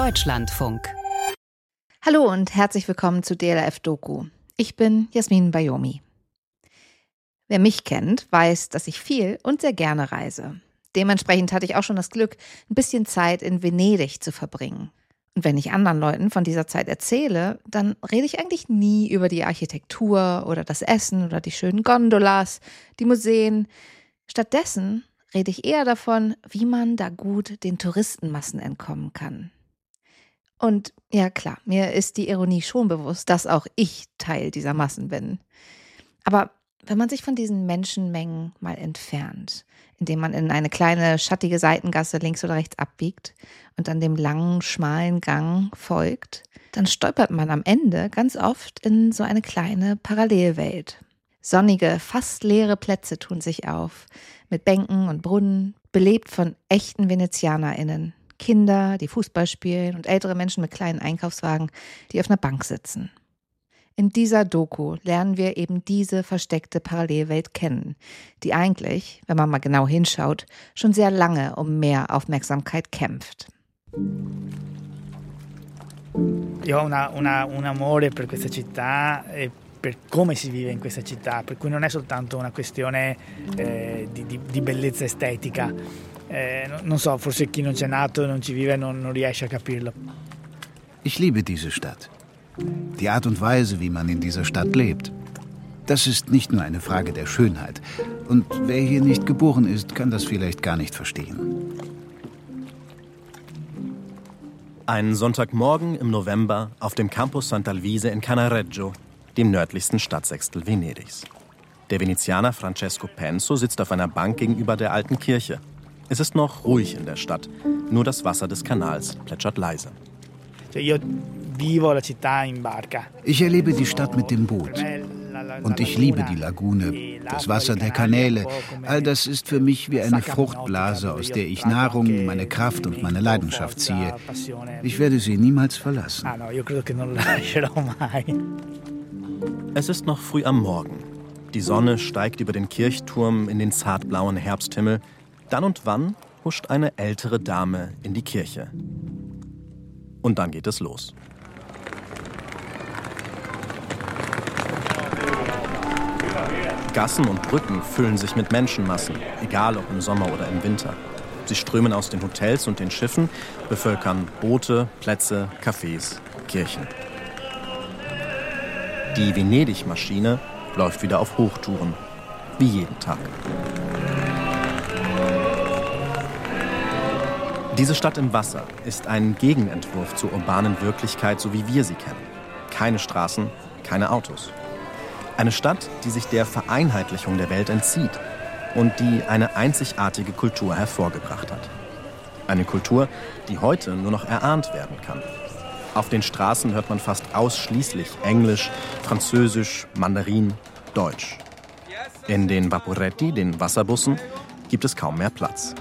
Deutschlandfunk. Hallo und herzlich willkommen zu DLF Doku. Ich bin Jasmin Bayomi. Wer mich kennt, weiß, dass ich viel und sehr gerne reise. Dementsprechend hatte ich auch schon das Glück, ein bisschen Zeit in Venedig zu verbringen. Und wenn ich anderen Leuten von dieser Zeit erzähle, dann rede ich eigentlich nie über die Architektur oder das Essen oder die schönen Gondolas, die Museen. Stattdessen rede ich eher davon, wie man da gut den Touristenmassen entkommen kann. Und ja klar, mir ist die Ironie schon bewusst, dass auch ich Teil dieser Massen bin. Aber wenn man sich von diesen Menschenmengen mal entfernt, indem man in eine kleine, schattige Seitengasse links oder rechts abbiegt und dann dem langen, schmalen Gang folgt, dann stolpert man am Ende ganz oft in so eine kleine Parallelwelt. Sonnige, fast leere Plätze tun sich auf, mit Bänken und Brunnen, belebt von echten VenezianerInnen. Kinder, die Fußball spielen und ältere Menschen mit kleinen Einkaufswagen, die auf einer Bank sitzen. In dieser Doku lernen wir eben diese versteckte Parallelwelt kennen, die eigentlich, wenn man mal genau hinschaut, schon sehr lange um mehr Aufmerksamkeit kämpft. Io ho un amore per questa città e per come si vive in questa città, per cui non è soltanto una questione di bellezza estetica. Non so, forse chi non c'è nato e non ci vive non riesce a capirlo. Ich liebe diese Stadt. Die Art und Weise, wie man in dieser Stadt lebt. Das ist nicht nur eine Frage der Schönheit. Und wer hier nicht geboren ist, kann das vielleicht gar nicht verstehen. Ein Sonntagmorgen im November auf dem Campus Sant'Alvise in Cannareggio, dem nördlichsten Stadtsechstel Venedigs. Der Venezianer Francesco Penso sitzt auf einer Bank gegenüber der alten Kirche. Es ist noch ruhig in der Stadt. Nur das Wasser des Kanals plätschert leise. Ich erlebe die Stadt mit dem Boot. Und ich liebe die Lagune, das Wasser der Kanäle. All das ist für mich wie eine Fruchtblase, aus der ich Nahrung, meine Kraft und meine Leidenschaft ziehe. Ich werde sie niemals verlassen. Es ist noch früh am Morgen. Die Sonne steigt über den Kirchturm in den zartblauen Herbsthimmel. Dann und wann huscht eine ältere Dame in die Kirche. Und dann geht es los. Gassen und Brücken füllen sich mit Menschenmassen, egal ob im Sommer oder im Winter. Sie strömen aus den Hotels und den Schiffen, bevölkern Boote, Plätze, Cafés, Kirchen. Die Venedig-Maschine läuft wieder auf Hochtouren, wie jeden Tag. Diese Stadt im Wasser ist ein Gegenentwurf zur urbanen Wirklichkeit, so wie wir sie kennen. Keine Straßen, keine Autos. Eine Stadt, die sich der Vereinheitlichung der Welt entzieht und die eine einzigartige Kultur hervorgebracht hat. Eine Kultur, die heute nur noch erahnt werden kann. Auf den Straßen hört man fast ausschließlich Englisch, Französisch, Mandarin, Deutsch. In den Vaporetti, den Wasserbussen, gibt es kaum mehr Platz.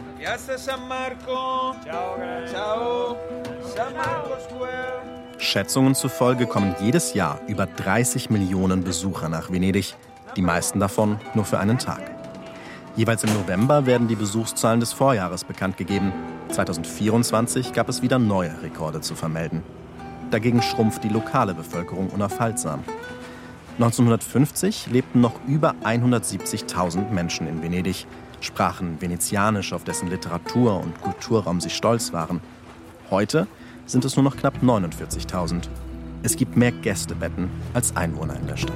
Schätzungen zufolge kommen jedes Jahr über 30 Millionen Besucher nach Venedig, die meisten davon nur für einen Tag. Jeweils im November werden die Besuchszahlen des Vorjahres bekannt gegeben. 2024 gab es wieder neue Rekorde zu vermelden. Dagegen schrumpft die lokale Bevölkerung unaufhaltsam. 1950 lebten noch über 170.000 Menschen in Venedig, sprachen Venezianisch, auf dessen Literatur- und Kulturraum sie stolz waren. Heute sind es nur noch knapp 49.000. Es gibt mehr Gästebetten als Einwohner in der Stadt.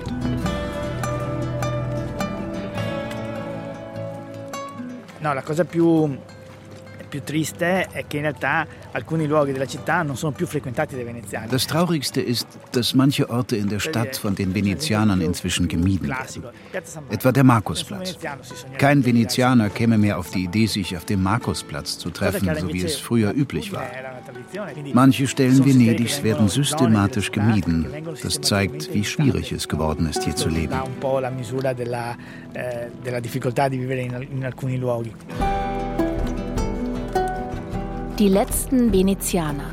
No, la cosa più triste è che in realtà alcuni luoghi della città non sono più frequentati dai veneziani. Das Traurigste ist, dass manche Orte in der Stadt von den Venezianern inzwischen gemieden werden. Etwa der Markusplatz. Kein Venezianer käme mehr auf die Idee, sich auf dem Markusplatz zu treffen, so wie es früher üblich war. Manche Stellen Venedigs werden systematisch gemieden. Das zeigt, wie schwierig es geworden ist, hier zu leben. Die letzten Venezianer.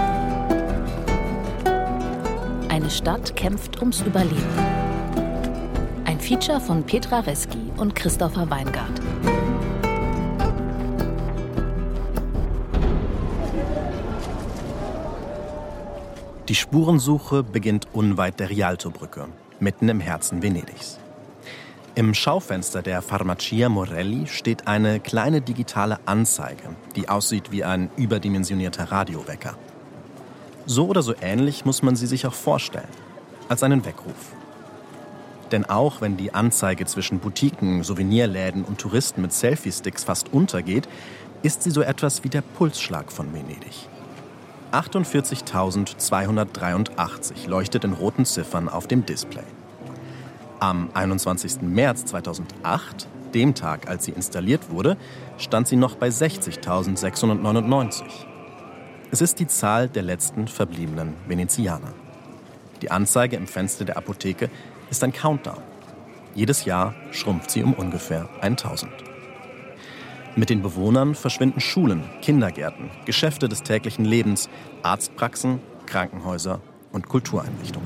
Eine Stadt kämpft ums Überleben. Ein Feature von Petra Reski und Christopher Weingart. Die Spurensuche beginnt unweit der Rialtobrücke, mitten im Herzen Venedigs. Im Schaufenster der Farmacia Morelli steht eine kleine digitale Anzeige, die aussieht wie ein überdimensionierter Radiowecker. So oder so ähnlich muss man sie sich auch vorstellen, als einen Weckruf. Denn auch wenn die Anzeige zwischen Boutiquen, Souvenirläden und Touristen mit Selfie-Sticks fast untergeht, ist sie so etwas wie der Pulsschlag von Venedig. 48.283 leuchtet in roten Ziffern auf dem Display. Am 21. März 2008, dem Tag, als sie installiert wurde, stand sie noch bei 60.699. Es ist die Zahl der letzten verbliebenen Venezianer. Die Anzeige im Fenster der Apotheke ist ein Countdown. Jedes Jahr schrumpft sie um ungefähr 1000. Mit den Bewohnern verschwinden Schulen, Kindergärten, Geschäfte des täglichen Lebens, Arztpraxen, Krankenhäuser und Kultureinrichtungen.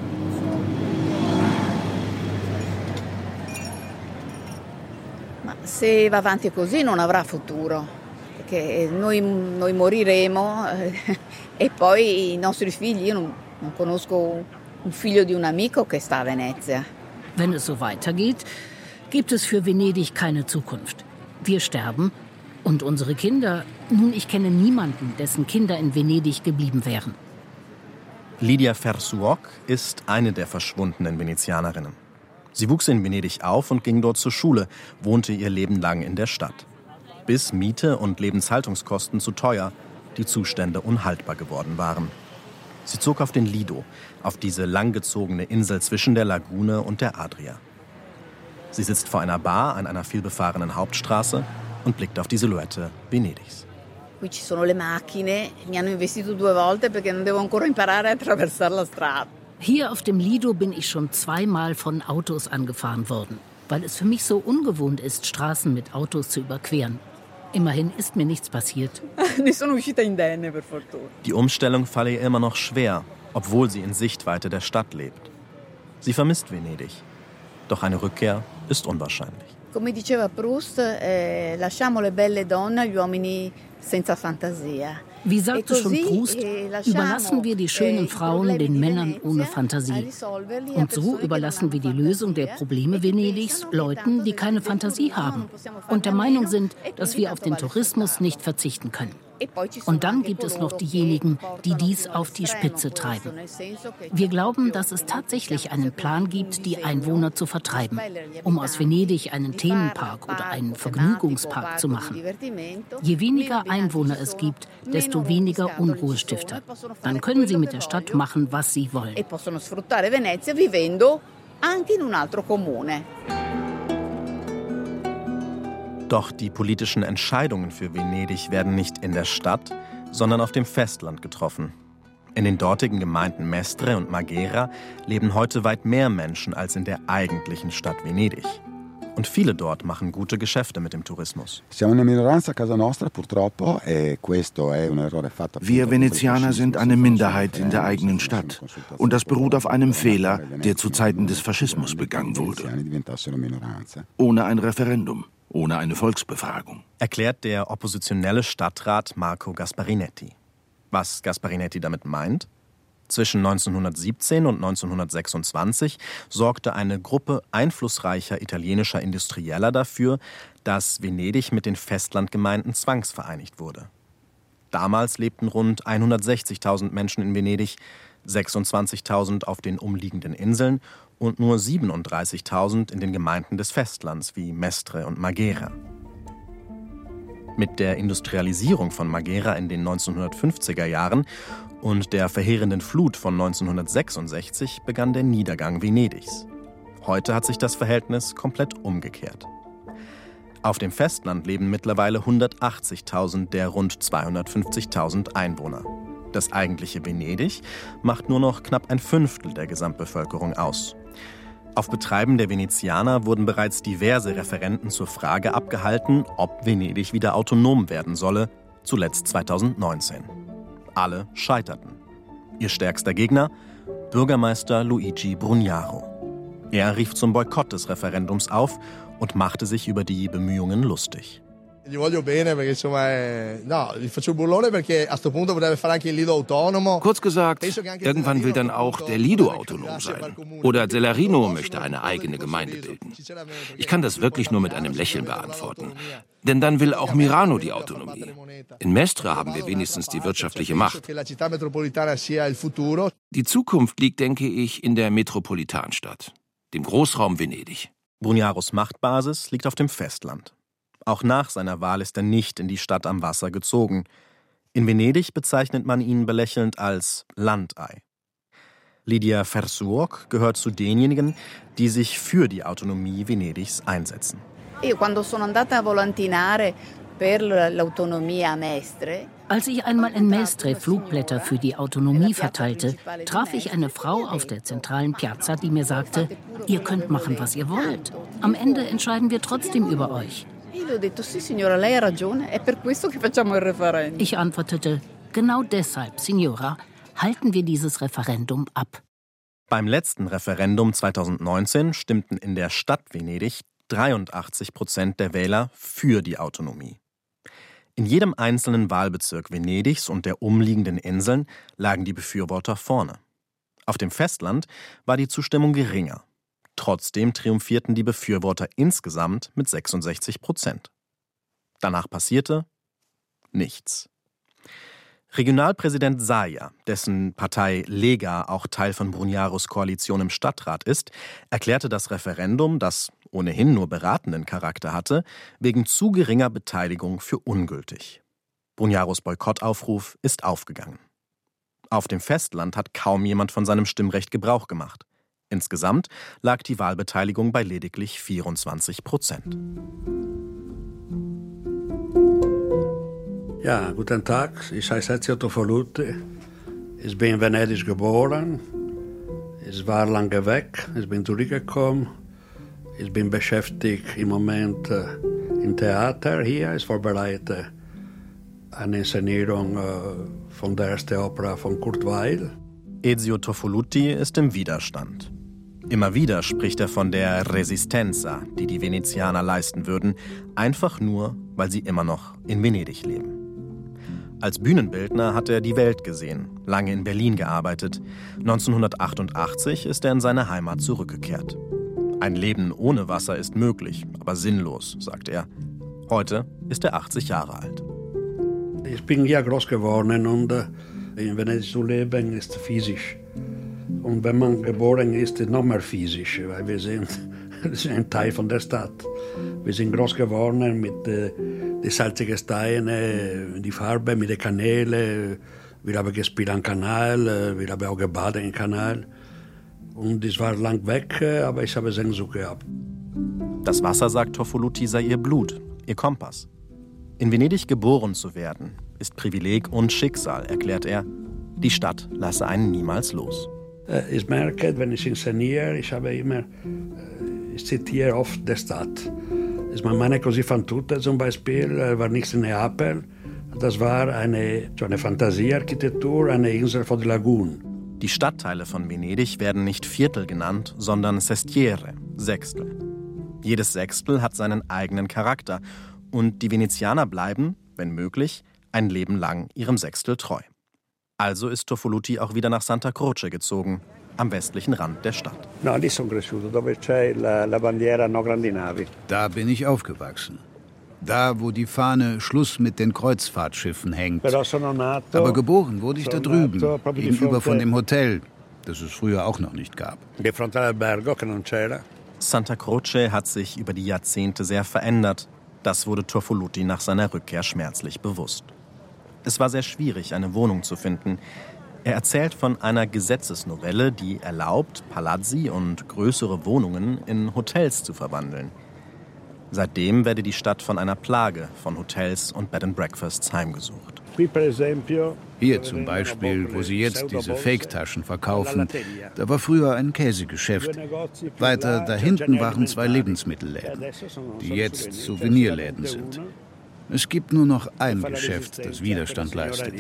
Ma se va avanti così non avrà futuro, perché noi moriremo e poi i nostri figli, io non conosco un figlio di un amico che sta a Venezia. Wenn es so weitergeht, gibt es für Venedig keine Zukunft. Wir sterben und unsere Kinder, nun, ich kenne niemanden, dessen Kinder in Venedig geblieben wären. Lidia Fersuoc ist eine der verschwundenen Venezianerinnen. Sie wuchs in Venedig auf und ging dort zur Schule, wohnte ihr Leben lang in der Stadt. Bis Miete und Lebenshaltungskosten zu teuer, die Zustände unhaltbar geworden waren. Sie zog auf den Lido, auf diese langgezogene Insel zwischen der Lagune und der Adria. Sie sitzt vor einer Bar an einer vielbefahrenen Hauptstraße und blickt auf die Silhouette Venedigs. Qui ci sono le macchine, mi hanno investito 2 volte perché non devo ancora imparare a attraversare la strada. Hier auf dem Lido bin ich schon 2-mal von Autos angefahren worden, weil es für mich so ungewohnt ist, Straßen mit Autos zu überqueren. Immerhin ist mir nichts passiert. Ne sono uscita indenne, per fortuna. Die Umstellung falle ihr immer noch schwer, obwohl sie in Sichtweite der Stadt lebt. Sie vermisst Venedig. Doch eine Rückkehr ist unwahrscheinlich. Come diceva Proust, lasciamo le belle donne agli uomini senza fantasia. Wie sagte schon Proust, überlassen wir die schönen Frauen den Männern ohne Fantasie. Und so überlassen wir die Lösung der Probleme Venedigs Leuten, die keine Fantasie haben und der Meinung sind, dass wir auf den Tourismus nicht verzichten können. Und dann gibt es noch diejenigen, die dies auf die Spitze treiben. Wir glauben, dass es tatsächlich einen Plan gibt, die Einwohner zu vertreiben, um aus Venedig einen Themenpark oder einen Vergnügungspark zu machen. Je weniger Einwohner es gibt, desto weniger Unruhestifter. Dann können sie mit der Stadt machen, was sie wollen. Doch die politischen Entscheidungen für Venedig werden nicht in der Stadt, sondern auf dem Festland getroffen. In den dortigen Gemeinden Mestre und Marghera leben heute weit mehr Menschen als in der eigentlichen Stadt Venedig. Und viele dort machen gute Geschäfte mit dem Tourismus. Wir Venezianer sind eine Minderheit in der eigenen Stadt. Und das beruht auf einem Fehler, der zu Zeiten des Faschismus begangen wurde. Ohne ein Referendum. Ohne eine Volksbefragung. Erklärt der oppositionelle Stadtrat Marco Gasparinetti. Was Gasparinetti damit meint? Zwischen 1917 und 1926 sorgte eine Gruppe einflussreicher italienischer Industrieller dafür, dass Venedig mit den Festlandgemeinden zwangsvereinigt wurde. Damals lebten rund 160.000 Menschen in Venedig, 26.000 auf den umliegenden Inseln und nur 37.000 in den Gemeinden des Festlands wie Mestre und Marghera. Mit der Industrialisierung von Marghera in den 1950er Jahren und der verheerenden Flut von 1966 begann der Niedergang Venedigs. Heute hat sich das Verhältnis komplett umgekehrt. Auf dem Festland leben mittlerweile 180.000 der rund 250.000 Einwohner. Das eigentliche Venedig macht nur noch knapp 1/5 der Gesamtbevölkerung aus. Auf Betreiben der Venezianer wurden bereits diverse Referenden zur Frage abgehalten, ob Venedig wieder autonom werden solle, zuletzt 2019. Alle scheiterten. Ihr stärkster Gegner? Bürgermeister Luigi Brugnaro. Er rief zum Boykott des Referendums auf und machte sich über die Bemühungen lustig. Kurz gesagt, irgendwann will dann auch der Lido autonom sein. Oder Celerino möchte eine eigene Gemeinde bilden. Ich kann das wirklich nur mit einem Lächeln beantworten. Denn dann will auch Milano die Autonomie. In Mestre haben wir wenigstens die wirtschaftliche Macht. Die Zukunft liegt, denke ich, in der Metropolitanstadt, dem Großraum Venedig. Brunjaros Machtbasis liegt auf dem Festland. Auch nach seiner Wahl ist er nicht in die Stadt am Wasser gezogen. In Venedig bezeichnet man ihn belächelnd als Landei. Lydia Fersuoc gehört zu denjenigen, die sich für die Autonomie Venedigs einsetzen. Als ich einmal in Mestre Flugblätter für die Autonomie verteilte, traf ich eine Frau auf der zentralen Piazza, die mir sagte, ihr könnt machen, was ihr wollt. Am Ende entscheiden wir trotzdem über euch. Ich antwortete, genau deshalb, Signora, halten wir dieses Referendum ab. Beim letzten Referendum 2019 stimmten in der Stadt Venedig 83% der Wähler für die Autonomie. In jedem einzelnen Wahlbezirk Venedigs und der umliegenden Inseln lagen die Befürworter vorne. Auf dem Festland war die Zustimmung geringer. Trotzdem triumphierten die Befürworter insgesamt mit 66%. Danach passierte nichts. Regionalpräsident Zaia, dessen Partei Lega auch Teil von Brunjaros Koalition im Stadtrat ist, erklärte das Referendum, das ohnehin nur beratenden Charakter hatte, wegen zu geringer Beteiligung für ungültig. Brunjaros Boykottaufruf ist aufgegangen. Auf dem Festland hat kaum jemand von seinem Stimmrecht Gebrauch gemacht. Insgesamt lag die Wahlbeteiligung bei lediglich 24%. Ja, guten Tag. Ich heiße Ezio Tofoluti. Ich bin in Venedig geboren. Ich war lange weg. Ich bin zurückgekommen. Ich bin beschäftigt im Moment im Theater hier. Ich vorbereite eine Inszenierung von der ersten Opera von Kurt Weill. Ezio Tofoluti ist im Widerstand. Immer wieder spricht er von der Resistenza, die die Venezianer leisten würden, einfach nur, weil sie immer noch in Venedig leben. Als Bühnenbildner hat er die Welt gesehen, lange in Berlin gearbeitet. 1988 ist er in seine Heimat zurückgekehrt. Ein Leben ohne Wasser ist möglich, aber sinnlos, sagt er. Heute ist er 80 Jahre alt. Ich bin hier groß geworden und in Venedig zu leben ist physisch. Und wenn man geboren ist, ist es noch mehr physisch, weil wir sind ein Teil von der Stadt. Wir sind groß geworden mit den salzigen Steinen, die Farbe, mit den Kanälen. Wir haben gespielt am Kanal, wir haben auch gebadet im Kanal. Und ich war lang weg, aber ich habe Sehnsucht gehabt. Das Wasser, sagt Tofoluti, sei ihr Blut, ihr Kompass. In Venedig geboren zu werden, ist Privileg und Schicksal, erklärt er. Die Stadt lasse einen niemals los. Ich merke, wenn ich inszeniere, ich zitiere oft die Stadt. Meine Così fan tutte zum Beispiel war nicht in Neapel. Das war eine Fantasiearchitektur, eine Insel von der Lagune. Die Stadtteile von Venedig werden nicht Viertel genannt, sondern Sestiere, Sechstel. Jedes Sechstel hat seinen eigenen Charakter und die Venezianer bleiben, wenn möglich, ein Leben lang ihrem Sechstel treu. Also ist Tofoluti auch wieder nach Santa Croce gezogen, am westlichen Rand der Stadt. Da bin ich aufgewachsen. Da, wo die Fahne Schluss mit den Kreuzfahrtschiffen hängt. Aber geboren wurde ich da drüben, gegenüber von dem Hotel, das es früher auch noch nicht gab. Santa Croce hat sich über die Jahrzehnte sehr verändert. Das wurde Tofoluti nach seiner Rückkehr schmerzlich bewusst. Es war sehr schwierig, eine Wohnung zu finden. Er erzählt von einer Gesetzesnovelle, die erlaubt, Palazzi und größere Wohnungen in Hotels zu verwandeln. Seitdem werde die Stadt von einer Plage von Hotels und Bed and Breakfasts heimgesucht. Hier zum Beispiel, wo sie jetzt diese Fake-Taschen verkaufen, da war früher ein Käsegeschäft. Weiter da hinten waren 2 Lebensmittelläden, die jetzt Souvenirläden sind. Es gibt nur noch ein Geschäft, das Widerstand leistet.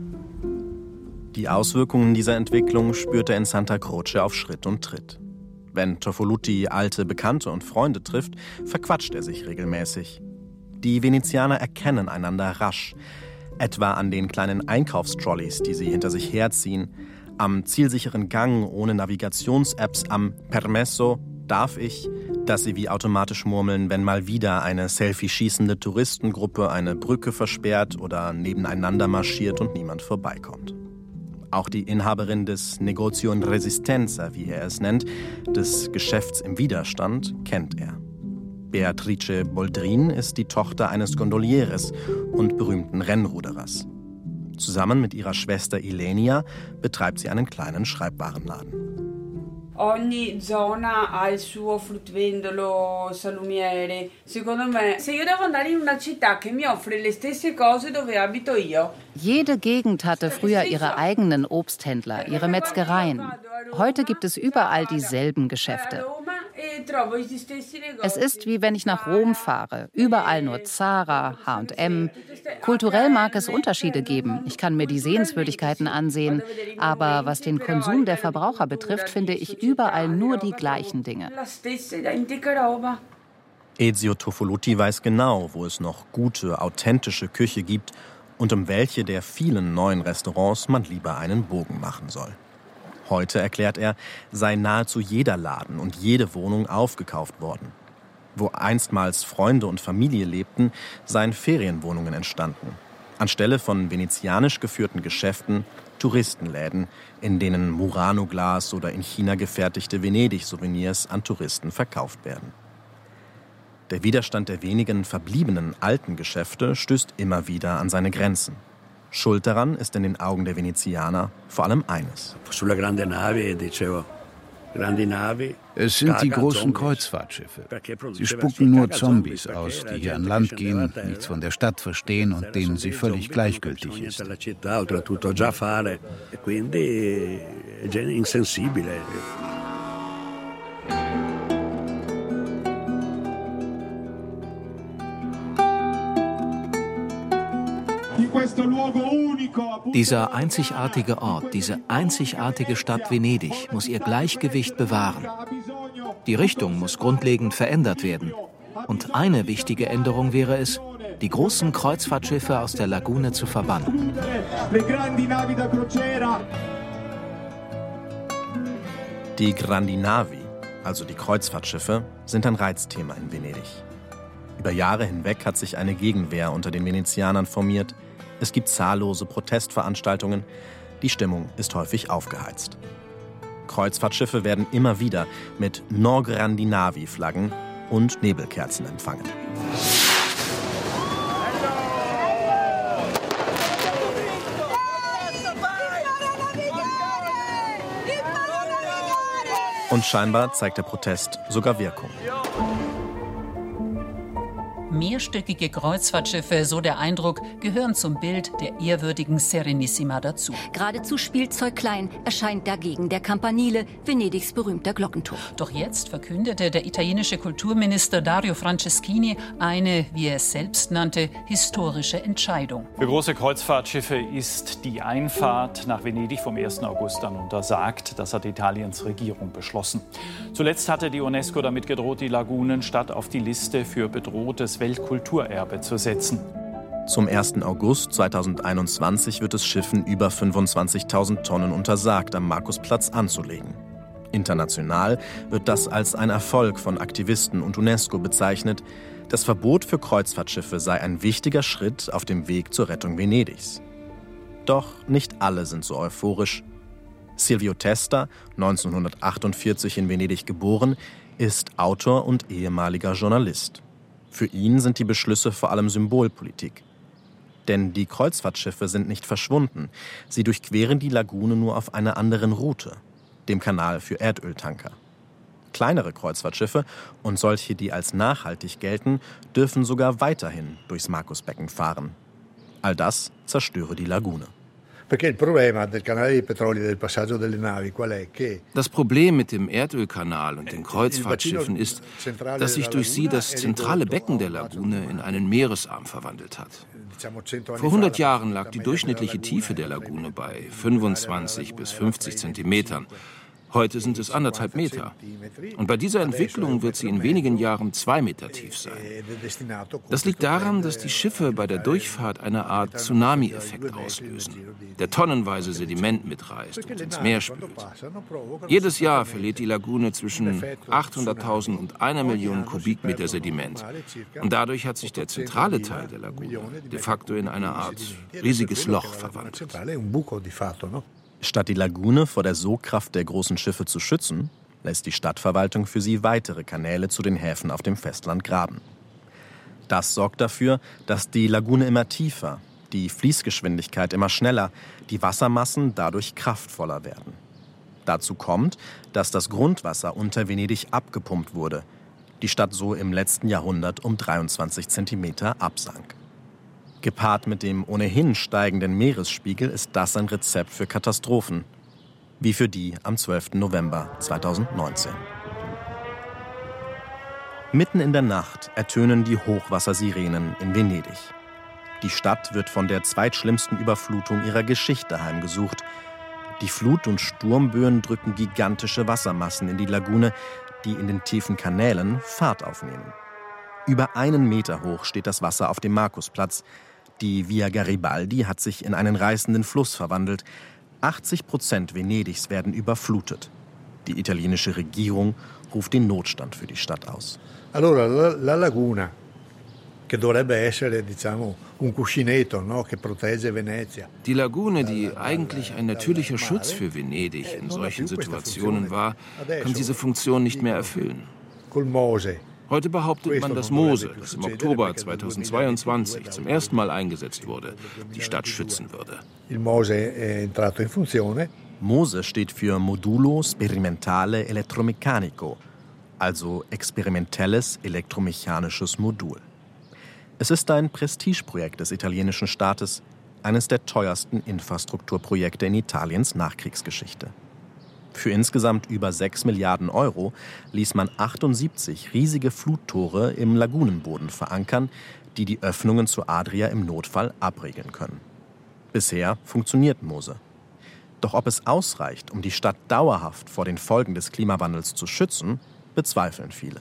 Die Auswirkungen dieser Entwicklung spürt er in Santa Croce auf Schritt und Tritt. Wenn Tofoluti alte Bekannte und Freunde trifft, verquatscht er sich regelmäßig. Die Venezianer erkennen einander rasch. Etwa an den kleinen Einkaufstrolleys, die sie hinter sich herziehen, am zielsicheren Gang ohne Navigations-Apps, am Permesso, darf ich, dass sie wie automatisch murmeln, wenn mal wieder eine selfie-schießende Touristengruppe eine Brücke versperrt oder nebeneinander marschiert und niemand vorbeikommt. Auch die Inhaberin des Negozio in Resistenza, wie er es nennt, des Geschäfts im Widerstand, kennt er. Beatrice Boldrin ist die Tochter eines Gondolieres und berühmten Rennruderers. Zusammen mit ihrer Schwester Ilenia betreibt sie einen kleinen Schreibwarenladen. Ogni zona ha il suo fruttivendolo, salumiere. Secondo me, se io devo andare in una città che mi offre le stesse cose dove abito io. Jede Gegend hatte früher ihre eigenen Obsthändler, ihre Metzgereien. Heute gibt es überall dieselben Geschäfte. Es ist wie wenn ich nach Rom fahre. Überall nur Zara, H&M. Kulturell mag es Unterschiede geben. Ich kann mir die Sehenswürdigkeiten ansehen. Aber was den Konsum der Verbraucher betrifft, finde ich überall nur die gleichen Dinge. Ezio Tofoluti weiß genau, wo es noch gute, authentische Küche gibt und um welche der vielen neuen Restaurants man lieber einen Bogen machen soll. Heute, erklärt er, sei nahezu jeder Laden und jede Wohnung aufgekauft worden. Wo einstmals Freunde und Familie lebten, seien Ferienwohnungen entstanden. Anstelle von venezianisch geführten Geschäften, Touristenläden, in denen Murano-Glas oder in China gefertigte Venedig-Souvenirs an Touristen verkauft werden. Der Widerstand der wenigen verbliebenen alten Geschäfte stößt immer wieder an seine Grenzen. Schuld daran ist in den Augen der Venezianer vor allem eines. Es sind die großen Kreuzfahrtschiffe. Sie spucken nur Zombies aus, die hier an Land gehen, nichts von der Stadt verstehen und denen sie völlig gleichgültig ist. Dieser einzigartige Ort, diese einzigartige Stadt Venedig muss ihr Gleichgewicht bewahren. Die Richtung muss grundlegend verändert werden. Und eine wichtige Änderung wäre es, die großen Kreuzfahrtschiffe aus der Lagune zu verbannen. Die Grandi Navi, also die Kreuzfahrtschiffe, sind ein Reizthema in Venedig. Über Jahre hinweg hat sich eine Gegenwehr unter den Venezianern formiert. Es gibt zahllose Protestveranstaltungen. Die Stimmung ist häufig aufgeheizt. Kreuzfahrtschiffe werden immer wieder mit No Grandi Navi-Flaggen und Nebelkerzen empfangen. Und scheinbar zeigt der Protest sogar Wirkung. Mehrstöckige Kreuzfahrtschiffe, so der Eindruck, gehören zum Bild der ehrwürdigen Serenissima dazu. Geradezu spielzeugklein erscheint dagegen der Campanile, Venedigs berühmter Glockenturm. Doch jetzt verkündete der italienische Kulturminister Dario Franceschini eine, wie er es selbst nannte, historische Entscheidung. Für große Kreuzfahrtschiffe ist die Einfahrt nach Venedig vom 1. August an untersagt. Das hat Italiens Regierung beschlossen. Zuletzt hatte die UNESCO damit gedroht, die Lagunenstadt auf die Liste für bedrohtes Weltkulturerbe zu setzen. Zum 1. August 2021 wird es Schiffen über 25.000 Tonnen untersagt, am Markusplatz anzulegen. International wird das als ein Erfolg von Aktivisten und UNESCO bezeichnet. Das Verbot für Kreuzfahrtschiffe sei ein wichtiger Schritt auf dem Weg zur Rettung Venedigs. Doch nicht alle sind so euphorisch. Silvio Testa, 1948 in Venedig geboren, ist Autor und ehemaliger Journalist. Für ihn sind die Beschlüsse vor allem Symbolpolitik. Denn die Kreuzfahrtschiffe sind nicht verschwunden. Sie durchqueren die Lagune nur auf einer anderen Route, dem Kanal für Erdöltanker. Kleinere Kreuzfahrtschiffe und solche, die als nachhaltig gelten, dürfen sogar weiterhin durchs Markusbecken fahren. All das zerstöre die Lagune. Das Problem mit dem Erdölkanal und den Kreuzfahrtschiffen ist, dass sich durch sie das zentrale Becken der Lagune in einen Meeresarm verwandelt hat. Vor 100 Jahren lag die durchschnittliche Tiefe der Lagune bei 25 bis 50 Zentimetern. Heute sind es 1,5 Meter. Und bei dieser Entwicklung wird sie in wenigen Jahren 2 Meter tief sein. Das liegt daran, dass die Schiffe bei der Durchfahrt eine Art Tsunami-Effekt auslösen, der tonnenweise Sediment mitreißt und ins Meer spült. Jedes Jahr verliert die Lagune zwischen 800.000 und 1 Million Kubikmeter Sediment. Und dadurch hat sich der zentrale Teil der Lagune de facto in eine Art riesiges Loch verwandelt. Statt die Lagune vor der Sogkraft der großen Schiffe zu schützen, lässt die Stadtverwaltung für sie weitere Kanäle zu den Häfen auf dem Festland graben. Das sorgt dafür, dass die Lagune immer tiefer, die Fließgeschwindigkeit immer schneller, die Wassermassen dadurch kraftvoller werden. Dazu kommt, dass das Grundwasser unter Venedig abgepumpt wurde, die Stadt so im letzten Jahrhundert um 23 Zentimeter absank. Gepaart mit dem ohnehin steigenden Meeresspiegel ist das ein Rezept für Katastrophen, wie für die am 12. November 2019. Mitten in der Nacht ertönen die Hochwassersirenen in Venedig. Die Stadt wird von der zweitschlimmsten Überflutung ihrer Geschichte heimgesucht. Die Flut- und Sturmböen drücken gigantische Wassermassen in die Lagune, die in den tiefen Kanälen Fahrt aufnehmen. Über 1 Meter hoch steht das Wasser auf dem Markusplatz. Die Via Garibaldi hat sich in einen reißenden Fluss verwandelt. 80% Venedigs werden überflutet. Die italienische Regierung ruft den Notstand für die Stadt aus. Allora, la laguna, che dovrebbe essere, diciamo, un cuscinetto, no, che protegge Venezia. Die Lagune, die eigentlich ein natürlicher Schutz für Venedig in solchen Situationen war, kann diese Funktion nicht mehr erfüllen. Col Mose. Heute behauptet man, dass Mose, das im Oktober 2022 zum ersten Mal eingesetzt wurde, die Stadt schützen würde. Mose steht für Modulo Sperimentale Elettromeccanico, also experimentelles elektromechanisches Modul. Es ist ein Prestigeprojekt des italienischen Staates, eines der teuersten Infrastrukturprojekte in Italiens Nachkriegsgeschichte. Für insgesamt über 6 Milliarden Euro ließ man 78 riesige Fluttore im Lagunenboden verankern, die die Öffnungen zur Adria im Notfall abriegeln können. Bisher funktioniert Mose. Doch ob es ausreicht, um die Stadt dauerhaft vor den Folgen des Klimawandels zu schützen, bezweifeln viele.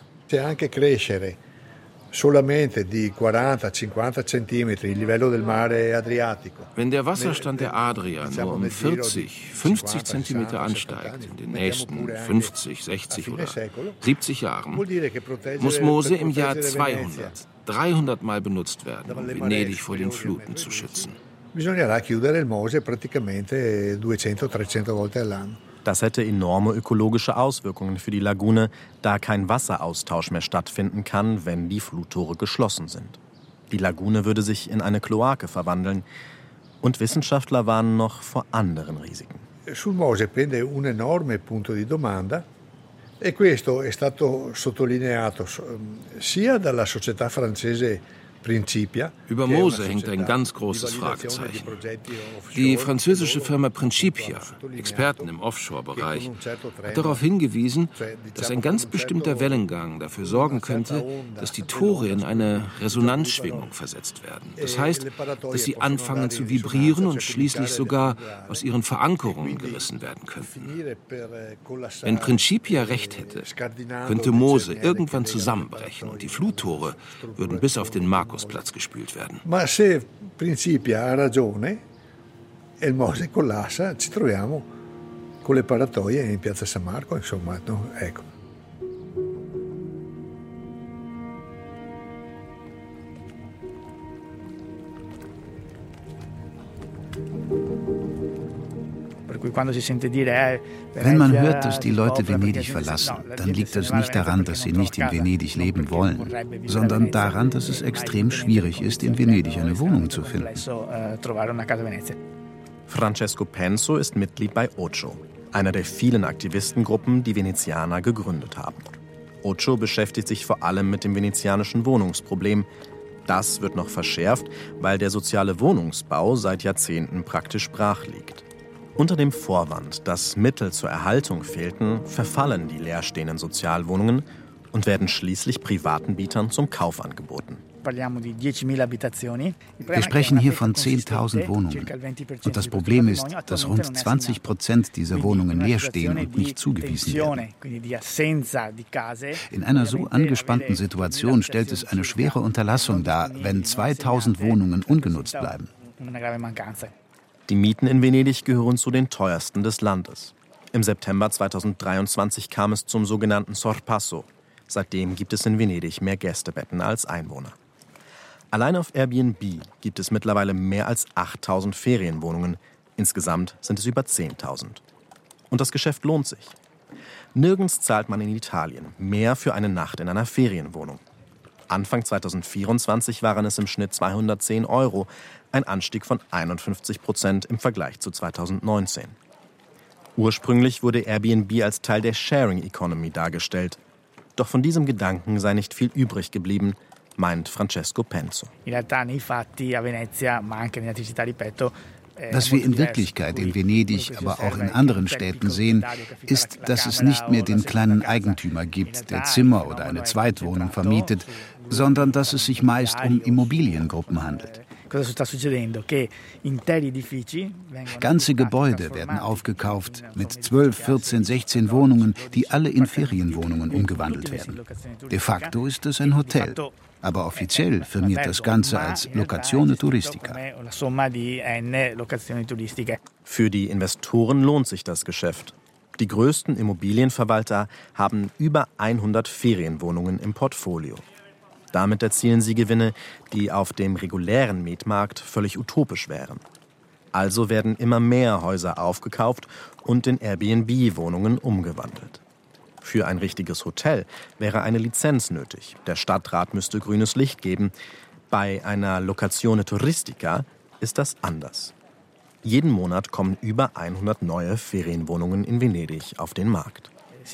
Solamente di 40-50 centimetri il livello del mare Adriatico. Wenn der Wasserstand der Adria nur um 40-50 Zentimeter ansteigt, in den nächsten 50, 60 oder 70 Jahren, muss Mose im Jahr 200-300 Mal benutzt werden, um Venedig vor den Fluten zu schützen. Bisognerà chiudere il Mose praticamente 200-300 volte all'anno. Das hätte enorme ökologische Auswirkungen für die Lagune, da kein Wasseraustausch mehr stattfinden kann, wenn die Fluttore geschlossen sind. Die Lagune würde sich in eine Kloake verwandeln. Und Wissenschaftler warnen noch vor anderen Risiken. Sul Mose pende un enorme punto di domanda e questo è stato sottolineato sia dalla società francese Über Mose hängt ein ganz großes Fragezeichen. Die französische Firma Principia, Experten im Offshore-Bereich, hat darauf hingewiesen, dass ein ganz bestimmter Wellengang dafür sorgen könnte, dass die Tore in eine Resonanzschwingung versetzt werden. Das heißt, dass sie anfangen zu vibrieren und schließlich sogar aus ihren Verankerungen gerissen werden könnten. Wenn Principia recht hätte, könnte Mose irgendwann zusammenbrechen und die Fluttore würden bis auf den Markusplatz gespült werden. Ma se Principia ha ragione e il Mose collassa, ci troviamo con le paratoie in Piazza San Marco, insomma, no? Ecco. Wenn man hört, dass die Leute Venedig verlassen, dann liegt das nicht daran, dass sie nicht in Venedig leben wollen, sondern daran, dass es extrem schwierig ist, in Venedig eine Wohnung zu finden. Francesco Penso ist Mitglied bei Ocho, einer der vielen Aktivistengruppen, die Venezianer gegründet haben. Ocho beschäftigt sich vor allem mit dem venezianischen Wohnungsproblem. Das wird noch verschärft, weil der soziale Wohnungsbau seit Jahrzehnten praktisch brach liegt. Unter dem Vorwand, dass Mittel zur Erhaltung fehlten, verfallen die leerstehenden Sozialwohnungen und werden schließlich privaten Bietern zum Kauf angeboten. Wir sprechen hier von 10.000 Wohnungen. Und das Problem ist, dass rund 20% dieser Wohnungen leer stehen und nicht zugewiesen werden. In einer so angespannten Situation stellt es eine schwere Unterlassung dar, wenn 2.000 Wohnungen ungenutzt bleiben. Die Mieten in Venedig gehören zu den teuersten des Landes. Im September 2023 kam es zum sogenannten Sorpasso. Seitdem gibt es in Venedig mehr Gästebetten als Einwohner. Allein auf Airbnb gibt es mittlerweile mehr als 8.000 Ferienwohnungen. Insgesamt sind es über 10.000. Und das Geschäft lohnt sich. Nirgends zahlt man in Italien mehr für eine Nacht in einer Ferienwohnung. Anfang 2024 waren es im Schnitt 210 €, ein Anstieg von 51% im Vergleich zu 2019. Ursprünglich wurde Airbnb als Teil der Sharing Economy dargestellt. Doch von diesem Gedanken sei nicht viel übrig geblieben, meint Francesco Penzo. Was wir in Wirklichkeit in Venedig, aber auch in anderen Städten sehen, ist, dass es nicht mehr den kleinen Eigentümer gibt, der Zimmer oder eine Zweitwohnung vermietet, sondern dass es sich meist um Immobiliengruppen handelt. Ganze Gebäude werden aufgekauft mit 12, 14, 16 Wohnungen, die alle in Ferienwohnungen umgewandelt werden. De facto ist es ein Hotel, aber offiziell firmiert das Ganze als Locazione Turistica. Für die Investoren lohnt sich das Geschäft. Die größten Immobilienverwalter haben über 100 Ferienwohnungen im Portfolio. Damit erzielen sie Gewinne, die auf dem regulären Mietmarkt völlig utopisch wären. Also werden immer mehr Häuser aufgekauft und in Airbnb-Wohnungen umgewandelt. Für ein richtiges Hotel wäre eine Lizenz nötig. Der Stadtrat müsste grünes Licht geben. Bei einer Locazione Turistica ist das anders. Jeden Monat kommen über 100 neue Ferienwohnungen in Venedig auf den Markt.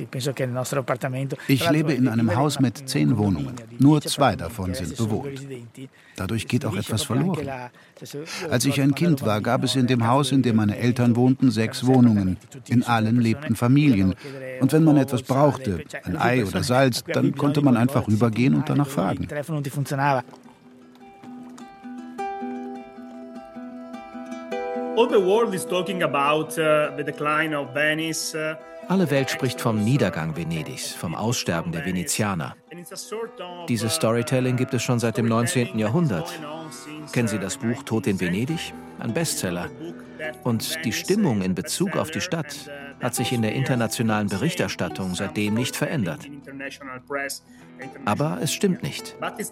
Ich lebe in einem Haus mit 10 Wohnungen. Nur 2 davon sind bewohnt. Dadurch geht auch etwas verloren. Als ich ein Kind war, gab es in dem Haus, in dem meine Eltern wohnten, 6 Wohnungen. In allen lebten Familien. Und wenn man etwas brauchte, ein Ei oder Salz, dann konnte man einfach rübergehen und danach fragen. All the world is talking about the decline of Venice. Alle Welt spricht vom Niedergang Venedigs, vom Aussterben der Venezianer. Dieses Storytelling gibt es schon seit dem 19. Jahrhundert. Kennen Sie das Buch Tod in Venedig? Ein Bestseller. Und die Stimmung in Bezug auf die Stadt hat sich in der internationalen Berichterstattung seitdem nicht verändert. Aber es stimmt nicht.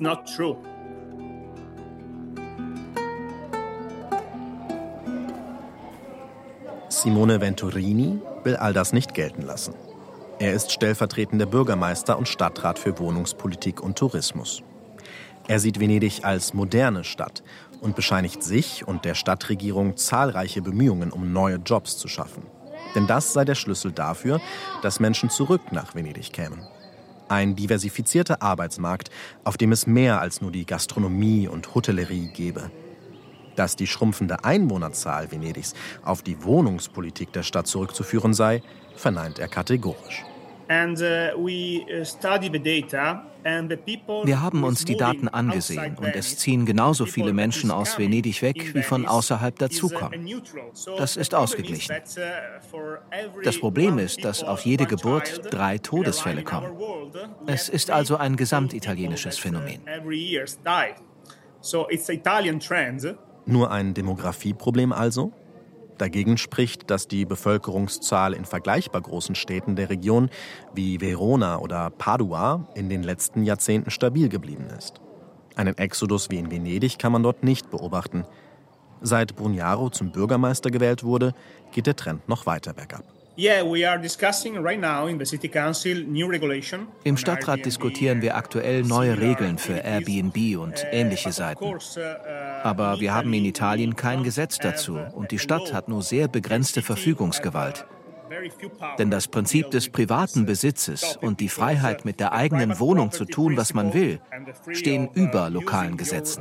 Simone Venturini will all das nicht gelten lassen. Er ist stellvertretender Bürgermeister und Stadtrat für Wohnungspolitik und Tourismus. Er sieht Venedig als moderne Stadt und bescheinigt sich und der Stadtregierung zahlreiche Bemühungen, um neue Jobs zu schaffen. Denn das sei der Schlüssel dafür, dass Menschen zurück nach Venedig kämen. Ein diversifizierter Arbeitsmarkt, auf dem es mehr als nur die Gastronomie und Hotellerie gäbe. Dass die schrumpfende Einwohnerzahl Venedigs auf die Wohnungspolitik der Stadt zurückzuführen sei, verneint er kategorisch. Wir haben uns die Daten angesehen und es ziehen genauso viele Menschen aus Venedig weg, wie von außerhalb dazukommen. Das ist ausgeglichen. Das Problem ist, dass auf jede Geburt 3 Todesfälle kommen. Es ist also ein gesamtitalienisches Phänomen. Nur ein Demografieproblem also? Dagegen spricht, dass die Bevölkerungszahl in vergleichbar großen Städten der Region wie Verona oder Padua in den letzten Jahrzehnten stabil geblieben ist. Einen Exodus wie in Venedig kann man dort nicht beobachten. Seit Brugnaro zum Bürgermeister gewählt wurde, geht der Trend noch weiter bergab. Im Stadtrat diskutieren wir aktuell neue Regeln für Airbnb und ähnliche Seiten. Aber wir haben in Italien kein Gesetz dazu und die Stadt hat nur sehr begrenzte Verfügungsgewalt. Denn das Prinzip des privaten Besitzes und die Freiheit, mit der eigenen Wohnung zu tun, was man will, stehen über lokalen Gesetzen.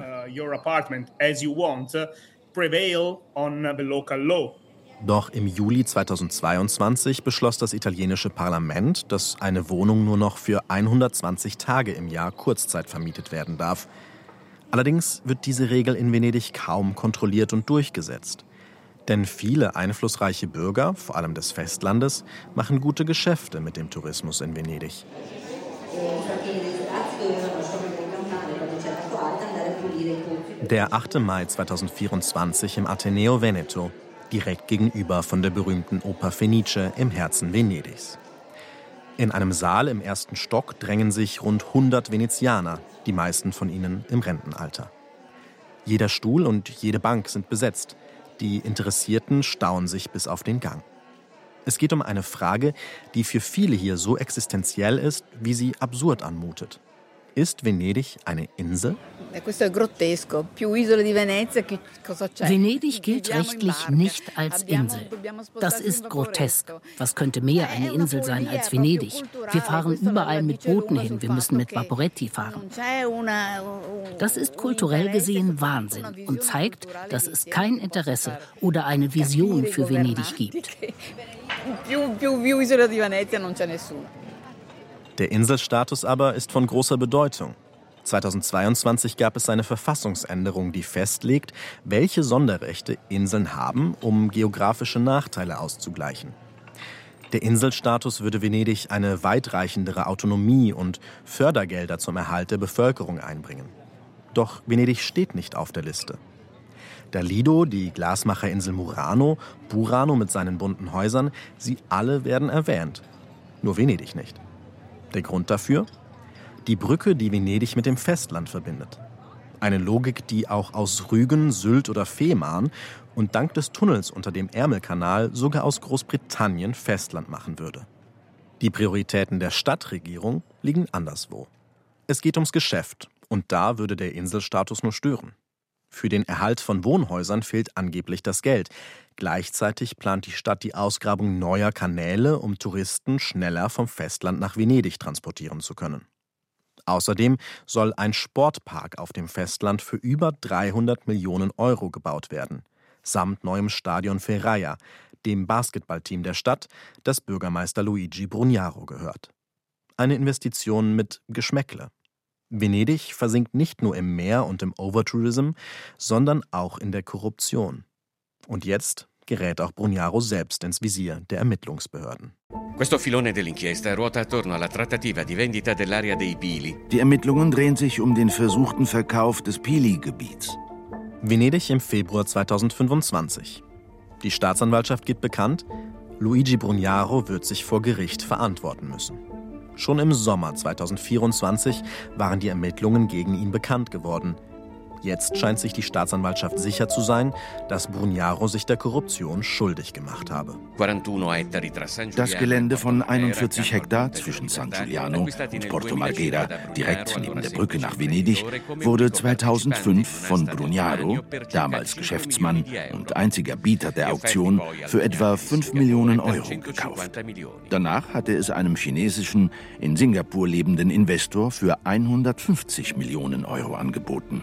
Doch im Juli 2022 beschloss das italienische Parlament, dass eine Wohnung nur noch für 120 Tage im Jahr Kurzzeit vermietet werden darf. Allerdings wird diese Regel in Venedig kaum kontrolliert und durchgesetzt. Denn viele einflussreiche Bürger, vor allem des Festlandes, machen gute Geschäfte mit dem Tourismus in Venedig. Der 8. Mai 2024 im Ateneo Veneto, direkt gegenüber von der berühmten Oper Fenice im Herzen Venedigs. In einem Saal im 1. Stock drängen sich rund 100 Venezianer, die meisten von ihnen im Rentenalter. Jeder Stuhl und jede Bank sind besetzt. Die Interessierten stauen sich bis auf den Gang. Es geht um eine Frage, die für viele hier so existenziell ist, wie sie absurd anmutet. Ist Venedig eine Insel? Venedig gilt rechtlich nicht als Insel. Das ist grotesk. Was könnte mehr eine Insel sein als Venedig? Wir fahren überall mit Booten hin, wir müssen mit Vaporetti fahren. Das ist kulturell gesehen Wahnsinn und zeigt, dass es kein Interesse oder eine Vision für Venedig gibt. Der Inselstatus aber ist von großer Bedeutung. 2022 gab es eine Verfassungsänderung, die festlegt, welche Sonderrechte Inseln haben, um geografische Nachteile auszugleichen. Der Inselstatus würde Venedig eine weitreichendere Autonomie und Fördergelder zum Erhalt der Bevölkerung einbringen. Doch Venedig steht nicht auf der Liste. Der Lido, die Glasmacherinsel Murano, Burano mit seinen bunten Häusern, sie alle werden erwähnt. Nur Venedig nicht. Der Grund dafür? Die Brücke, die Venedig mit dem Festland verbindet. Eine Logik, die auch aus Rügen, Sylt oder Fehmarn und dank des Tunnels unter dem Ärmelkanal sogar aus Großbritannien Festland machen würde. Die Prioritäten der Stadtregierung liegen anderswo. Es geht ums Geschäft und da würde der Inselstatus nur stören. Für den Erhalt von Wohnhäusern fehlt angeblich das Geld. Gleichzeitig plant die Stadt die Ausgrabung neuer Kanäle, um Touristen schneller vom Festland nach Venedig transportieren zu können. Außerdem soll ein Sportpark auf dem Festland für über 300 Millionen Euro gebaut werden, samt neuem Stadion Ferraia, dem Basketballteam der Stadt, das Bürgermeister Luigi Brugnaro gehört. Eine Investition mit Geschmäckle. Venedig versinkt nicht nur im Meer und im Overtourism, sondern auch in der Korruption. Und jetzt gerät auch Brugnaro selbst ins Visier der Ermittlungsbehörden. Die Ermittlungen drehen sich um den versuchten Verkauf des Pili-Gebiets. Venedig im Februar 2025. Die Staatsanwaltschaft gibt bekannt, Luigi Brugnaro wird sich vor Gericht verantworten müssen. Schon im Sommer 2024 waren die Ermittlungen gegen ihn bekannt geworden. Jetzt scheint sich die Staatsanwaltschaft sicher zu sein, dass Brugnaro sich der Korruption schuldig gemacht habe. Das Gelände von 41 Hektar zwischen San Giuliano und Porto Marghera, direkt neben der Brücke nach Venedig, wurde 2005 von Brugnaro, damals Geschäftsmann und einziger Bieter der Auktion, für etwa 5 Millionen Euro gekauft. Danach hatte es einem chinesischen, in Singapur lebenden Investor für 150 Millionen Euro angeboten.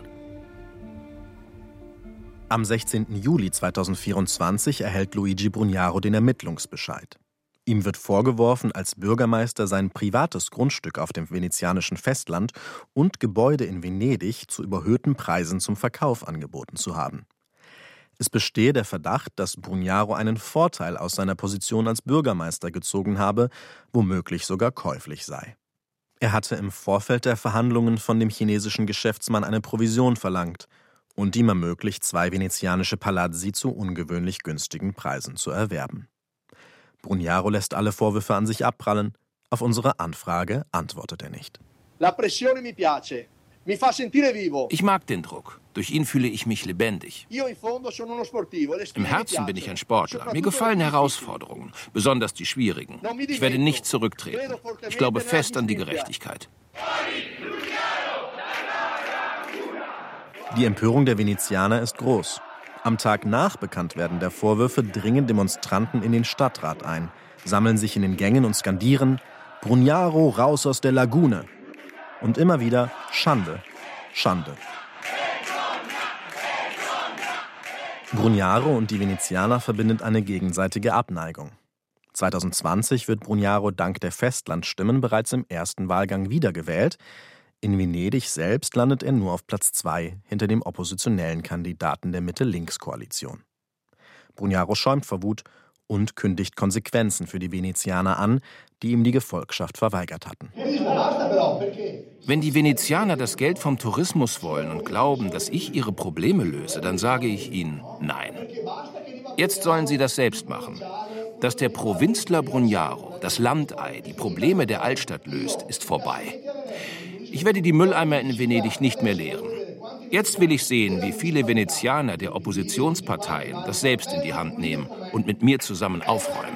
Am 16. Juli 2024 erhält Luigi Brugnaro den Ermittlungsbescheid. Ihm wird vorgeworfen, als Bürgermeister sein privates Grundstück auf dem venezianischen Festland und Gebäude in Venedig zu überhöhten Preisen zum Verkauf angeboten zu haben. Es bestehe der Verdacht, dass Brugnaro einen Vorteil aus seiner Position als Bürgermeister gezogen habe, womöglich sogar käuflich sei. Er hatte im Vorfeld der Verhandlungen von dem chinesischen Geschäftsmann eine Provision verlangt und ihm ermöglicht, 2 venezianische Palazzi zu ungewöhnlich günstigen Preisen zu erwerben. Brugnaro lässt alle Vorwürfe an sich abprallen. Auf unsere Anfrage antwortet er nicht. Ich mag den Druck. Durch ihn fühle ich mich lebendig. Im Herzen bin ich ein Sportler. Mir gefallen Herausforderungen, besonders die schwierigen. Ich werde nicht zurücktreten. Ich glaube fest an die Gerechtigkeit. Die Empörung der Venezianer ist groß. Am Tag nach Bekanntwerden der Vorwürfe dringen Demonstranten in den Stadtrat ein, sammeln sich in den Gängen und skandieren: Brugnaro, raus aus der Lagune! Und immer wieder: Schande, Schande. Brugnaro und die Venezianer verbindet eine gegenseitige Abneigung. 2020 wird Brugnaro dank der Festlandstimmen bereits im ersten Wahlgang wiedergewählt. In Venedig selbst landet er nur auf Platz 2 hinter dem oppositionellen Kandidaten der Mitte-Links-Koalition. Brugnaro schäumt vor Wut und kündigt Konsequenzen für die Venezianer an, die ihm die Gefolgschaft verweigert hatten. Wenn die Venezianer das Geld vom Tourismus wollen und glauben, dass ich ihre Probleme löse, dann sage ich ihnen nein. Jetzt sollen sie das selbst machen. Dass der Provinzler Brugnaro, das Landei, die Probleme der Altstadt löst, ist vorbei. Ich werde die Mülleimer in Venedig nicht mehr leeren. Jetzt will ich sehen, wie viele Venezianer der Oppositionsparteien das selbst in die Hand nehmen und mit mir zusammen aufräumen.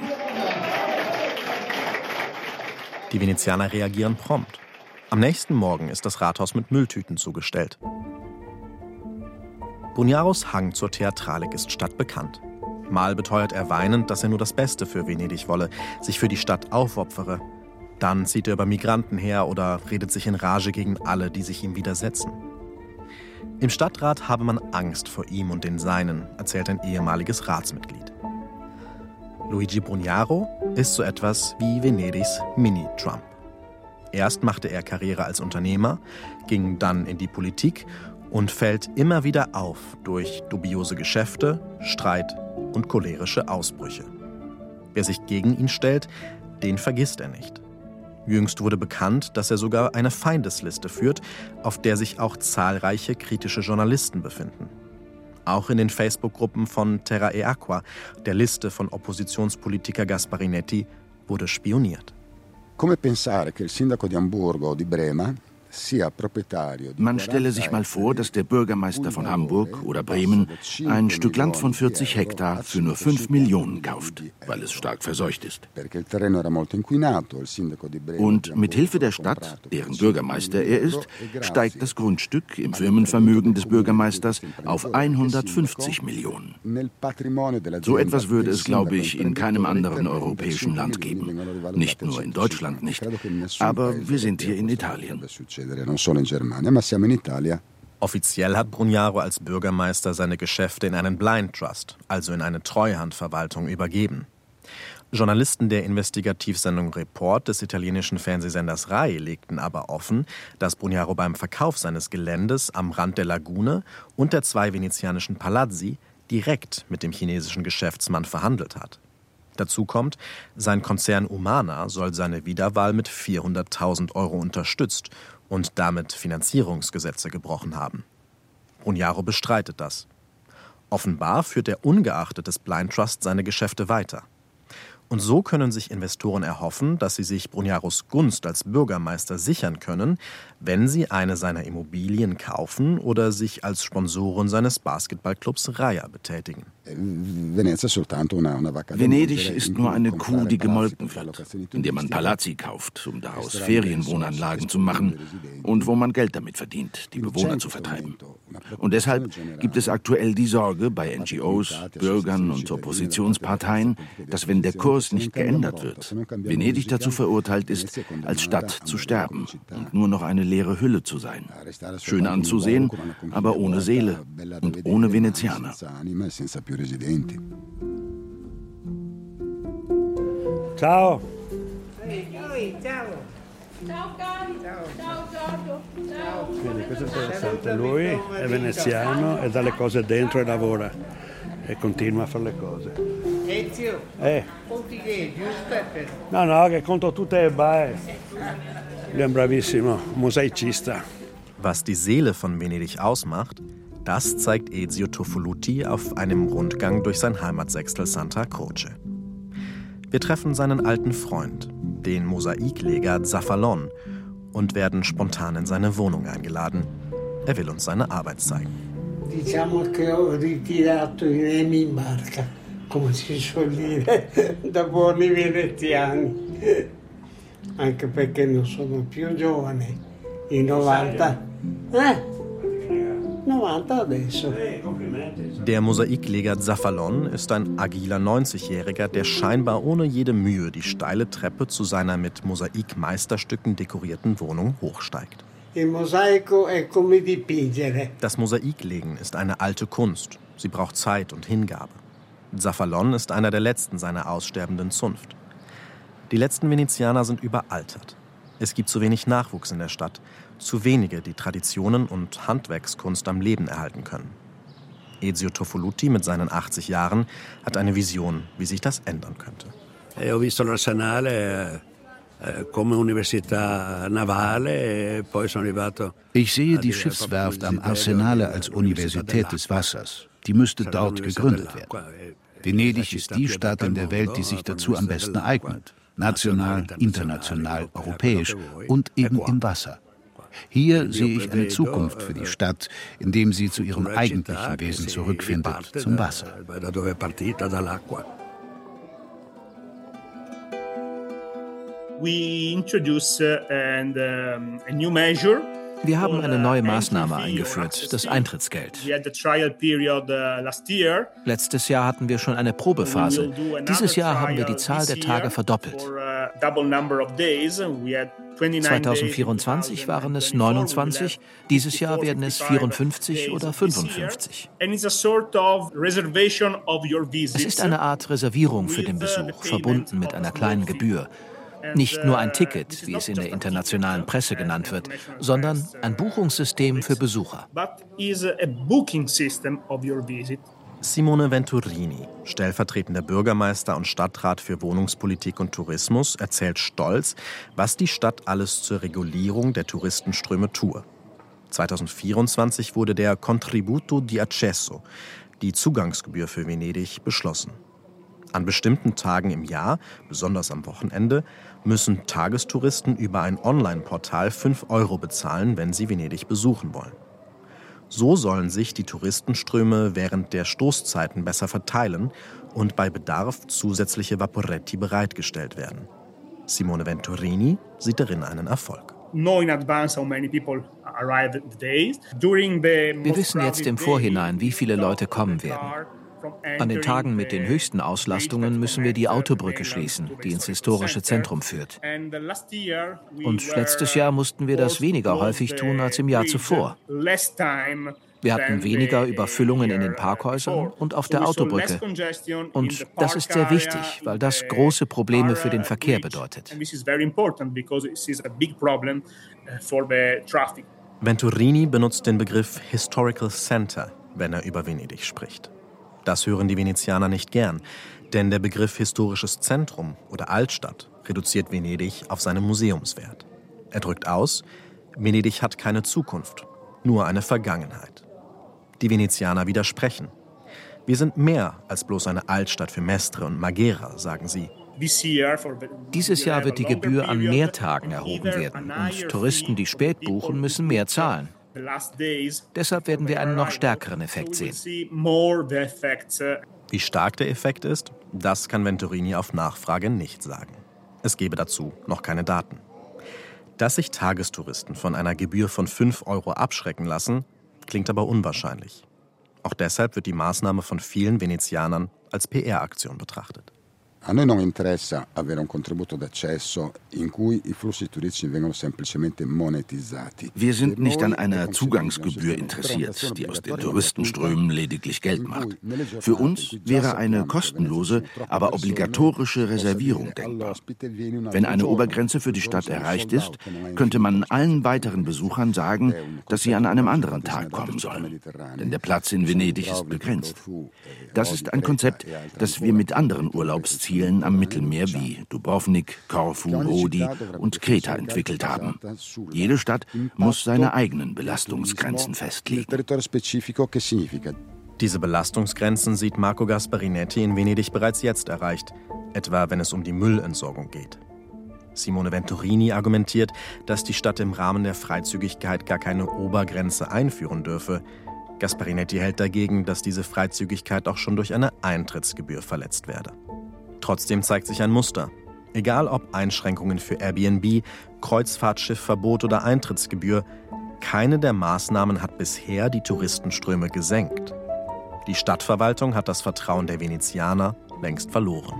Die Venezianer reagieren prompt. Am nächsten Morgen ist das Rathaus mit Mülltüten zugestellt. Brugnaros Hang zur Theatralik ist stadtbekannt. Mal beteuert er weinend, dass er nur das Beste für Venedig wolle, sich für die Stadt aufopfere. Dann zieht er über Migranten her oder redet sich in Rage gegen alle, die sich ihm widersetzen. Im Stadtrat habe man Angst vor ihm und den Seinen, erzählt ein ehemaliges Ratsmitglied. Luigi Brugnaro ist so etwas wie Venedigs Mini-Trump. Erst machte er Karriere als Unternehmer, ging dann in die Politik und fällt immer wieder auf durch dubiose Geschäfte, Streit und cholerische Ausbrüche. Wer sich gegen ihn stellt, den vergisst er nicht. Jüngst wurde bekannt, dass er sogar eine Feindesliste führt, auf der sich auch zahlreiche kritische Journalisten befinden. Auch in den Facebook-Gruppen von Terra e Acqua, der Liste von Oppositionspolitiker Gasparinetti, wurde spioniert. Come pensare che il sindaco di Hamburgo o di Brema Man stelle sich mal vor, dass der Bürgermeister von Hamburg oder Bremen ein Stück Land von 40 Hektar für nur 5 Millionen kauft, weil es stark verseucht ist. Und mit Hilfe der Stadt, deren Bürgermeister er ist, steigt das Grundstück im Firmenvermögen des Bürgermeisters auf 150 Millionen. So etwas würde es, glaube ich, in keinem anderen europäischen Land geben. Nicht nur in Deutschland nicht. Aber wir sind hier in Italien. Offiziell hat Brugnaro als Bürgermeister seine Geschäfte in einen Blind Trust, also in eine Treuhandverwaltung, übergeben. Journalisten der Investigativsendung Report des italienischen Fernsehsenders Rai legten aber offen, dass Brugnaro beim Verkauf seines Geländes am Rand der Lagune und der 2 venezianischen Palazzi direkt mit dem chinesischen Geschäftsmann verhandelt hat. Dazu kommt, sein Konzern Umana soll seine Wiederwahl mit 400.000 € unterstützt und damit Finanzierungsgesetze gebrochen haben. Brugnaro bestreitet das. Offenbar führt er ungeachtet des Blind Trust seine Geschäfte weiter. Und so können sich Investoren erhoffen, dass sie sich Brugnaros Gunst als Bürgermeister sichern können, wenn sie eine seiner Immobilien kaufen oder sich als Sponsoren seines Basketballclubs Raja betätigen. Venedig ist nur eine Kuh, die gemolken wird, in der man Palazzi kauft, um daraus Ferienwohnanlagen zu machen und wo man Geld damit verdient, die Bewohner zu vertreiben. Und deshalb gibt es aktuell die Sorge bei NGOs, Bürgern und Oppositionsparteien, dass wenn der Kurs nicht geändert wird, Venedig dazu verurteilt ist, als Stadt zu sterben und nur noch eine leere Hülle zu sein. Schön anzusehen, aber ohne Seele und ohne Venezianer. Ciao. Quindi questo è interessante, lui è veneziano e dà le cose dentro e lavora e continua a fare le cose. Ezio, portoghese, giusto? No, che conto tutte e basta. Lui è un bravissimo mosaicista. Was die Seele von Venedig ausmacht, das zeigt Ezio Toffolutti auf einem Rundgang durch sein Heimatsechstel Santa Croce. Wir treffen seinen alten Freund, den Mosaikleger Zaffalon, und werden spontan in seine Wohnung eingeladen. Er will uns seine Arbeit zeigen. Diciamo che ho ritirato i remi in barca, come si suol dire, da buoni veneziani. Anche perché non sono più giovane, i 90. 90 adesso. Der Mosaikleger Zaffalon ist ein agiler 90-Jähriger, der scheinbar ohne jede Mühe die steile Treppe zu seiner mit Mosaikmeisterstücken dekorierten Wohnung hochsteigt. Das Mosaiklegen ist eine alte Kunst. Sie braucht Zeit und Hingabe. Zaffalon ist einer der letzten seiner aussterbenden Zunft. Die letzten Venezianer sind überaltert. Es gibt zu wenig Nachwuchs in der Stadt, zu wenige, die Traditionen und Handwerkskunst am Leben erhalten können. Ezio Tofoluti mit seinen 80 Jahren hat eine Vision, wie sich das ändern könnte. Ho visto l'Arsenale come università navale, poi sono arrivato. Ich sehe die Schiffswerft am Arsenale als Universität des Wassers. Die müsste dort gegründet werden. Venedig ist die Stadt in der Welt, die sich dazu am besten eignet. National, international, europäisch und eben im Wasser. Hier sehe ich eine Zukunft für die Stadt, indem sie zu ihrem eigentlichen Wesen zurückfindet, zum Wasser. Wir haben eine neue Maßnahme eingeführt, das Eintrittsgeld. Letztes Jahr hatten wir schon eine Probephase. Dieses Jahr haben wir die Zahl der Tage verdoppelt. 2024 waren es 29, dieses Jahr werden es 54 oder 55. Es ist eine Art Reservierung für den Besuch, verbunden mit einer kleinen Gebühr. Nicht nur ein Ticket, wie es in der internationalen Presse genannt wird, sondern ein Buchungssystem für Besucher. Simone Venturini, stellvertretender Bürgermeister und Stadtrat für Wohnungspolitik und Tourismus, erzählt stolz, was die Stadt alles zur Regulierung der Touristenströme tue. 2024 wurde der Contributo di Accesso, die Zugangsgebühr für Venedig, beschlossen. An bestimmten Tagen im Jahr, besonders am Wochenende, müssen Tagestouristen über ein Online-Portal 5 € bezahlen, wenn sie Venedig besuchen wollen. So sollen sich die Touristenströme während der Stoßzeiten besser verteilen und bei Bedarf zusätzliche Vaporetti bereitgestellt werden. Simone Venturini sieht darin einen Erfolg. Wir wissen jetzt im Vorhinein, wie viele Leute kommen werden. An den Tagen mit den höchsten Auslastungen müssen wir die Autobrücke schließen, die ins historische Zentrum führt. Und letztes Jahr mussten wir das weniger häufig tun als im Jahr zuvor. Wir hatten weniger Überfüllungen in den Parkhäusern und auf der Autobrücke. Und das ist sehr wichtig, weil das große Probleme für den Verkehr bedeutet. Venturini benutzt den Begriff Historical Center, wenn er über Venedig spricht. Das hören die Venezianer nicht gern, denn der Begriff historisches Zentrum oder Altstadt reduziert Venedig auf seinen Museumswert. Er drückt aus, Venedig hat keine Zukunft, nur eine Vergangenheit. Die Venezianer widersprechen. Wir sind mehr als bloß eine Altstadt für Mestre und Marghera, sagen sie. Dieses Jahr wird die Gebühr an mehr Tagen erhoben werden und Touristen, die spät buchen, müssen mehr zahlen. Deshalb werden wir einen noch stärkeren Effekt sehen. Wie stark der Effekt ist, das kann Venturini auf Nachfrage nicht sagen. Es gebe dazu noch keine Daten. Dass sich Tagestouristen von einer Gebühr von 5 € abschrecken lassen, klingt aber unwahrscheinlich. Auch deshalb wird die Maßnahme von vielen Venezianern als PR-Aktion betrachtet. A noi non interessa avere un contributo d'accesso in cui I flussi turistici vengono semplicemente monetizzati. Wir sind nicht an einer Zugangsgebühr interessiert, die aus den Touristenströmen lediglich Geld macht. Für uns wäre eine kostenlose, aber obligatorische Reservierung denkbar. Wenn eine Obergrenze für die Stadt erreicht ist, könnte man allen weiteren Besuchern sagen, dass sie an einem anderen Tag kommen sollen. Denn der Platz in Venedig ist begrenzt. Das ist ein Konzept, das wir mit anderen Urlaubszielen am Mittelmeer wie Dubrovnik, Korfu, Rodi und Kreta entwickelt haben. Jede Stadt muss seine eigenen Belastungsgrenzen festlegen. Diese Belastungsgrenzen sieht Marco Gasparinetti in Venedig bereits jetzt erreicht, etwa wenn es um die Müllentsorgung geht. Simone Venturini argumentiert, dass die Stadt im Rahmen der Freizügigkeit gar keine Obergrenze einführen dürfe. Gasparinetti hält dagegen, dass diese Freizügigkeit auch schon durch eine Eintrittsgebühr verletzt werde. Trotzdem zeigt sich ein Muster. Egal ob Einschränkungen für Airbnb, Kreuzfahrtschiffverbot oder Eintrittsgebühr, keine der Maßnahmen hat bisher die Touristenströme gesenkt. Die Stadtverwaltung hat das Vertrauen der Venezianer längst verloren.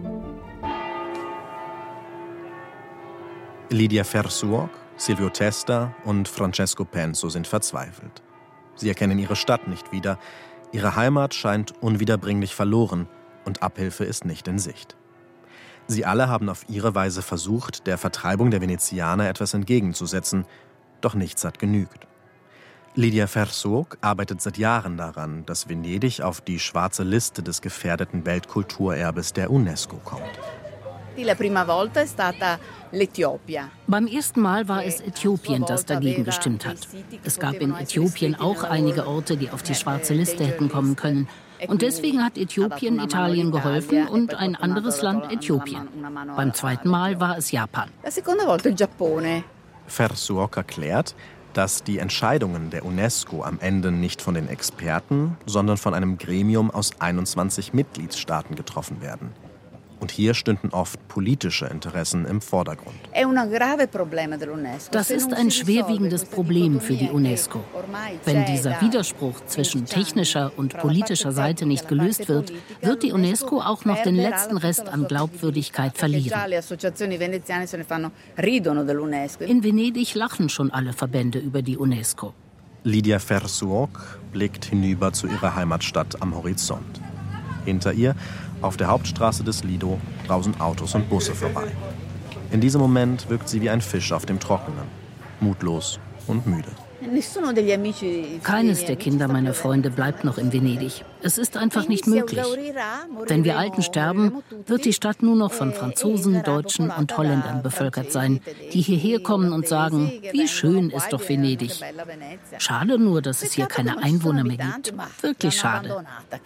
Lidia Fersuoc, Silvio Testa und Francesco Penso sind verzweifelt. Sie erkennen ihre Stadt nicht wieder. Ihre Heimat scheint unwiederbringlich verloren und Abhilfe ist nicht in Sicht. Sie alle haben auf ihre Weise versucht, der Vertreibung der Venezianer etwas entgegenzusetzen, doch nichts hat genügt. Lidia Versuog arbeitet seit Jahren daran, dass Venedig auf die schwarze Liste des gefährdeten Weltkulturerbes der UNESCO kommt. Beim ersten Mal war es Äthiopien, das dagegen gestimmt hat. Es gab in Äthiopien auch einige Orte, die auf die schwarze Liste hätten kommen können. Und deswegen hat Äthiopien Italien geholfen und ein anderes Land Äthiopien. Beim zweiten Mal war es Japan. Versuog erklärt, dass die Entscheidungen der UNESCO am Ende nicht von den Experten, sondern von einem Gremium aus 21 Mitgliedstaaten getroffen werden. Und hier stünden oft politische Interessen im Vordergrund. Das ist ein schwerwiegendes Problem für die UNESCO. Wenn dieser Widerspruch zwischen technischer und politischer Seite nicht gelöst wird, wird die UNESCO auch noch den letzten Rest an Glaubwürdigkeit verlieren. In Venedig lachen schon alle Verbände über die UNESCO. Lidia Versuog blickt hinüber zu ihrer Heimatstadt am Horizont. Hinter ihr, auf der Hauptstraße des Lido, brausen Autos und Busse vorbei. In diesem Moment wirkt sie wie ein Fisch auf dem Trockenen, mutlos und müde. Keines der Kinder meiner Freunde bleibt noch in Venedig. Es ist einfach nicht möglich. Wenn wir Alten sterben, wird die Stadt nur noch von Franzosen, Deutschen und Holländern bevölkert sein, die hierher kommen und sagen, wie schön ist doch Venedig. Schade nur, dass es hier keine Einwohner mehr gibt. Wirklich schade.